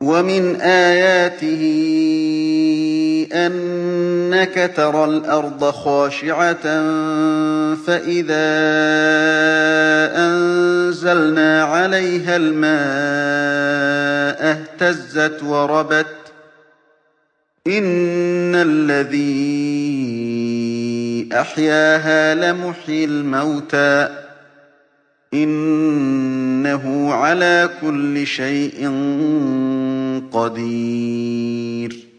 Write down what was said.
وَمِنْ آيَاتِهِ أَنَّكَ تَرَى الْأَرْضَ خَاشِعَةً فَإِذَا أَنزَلْنَا عَلَيْهَا الْمَاءَ اهْتَزَّتْ وَرَبَتْ ۚ إِنَّ الَّذِي أَحْيَاهَا لَمُحْيِي الْمَوْتَىٰ ۚ إِنَّهُ عَلَىٰ كُلِّ شَيْءٍ قَدِيرٌ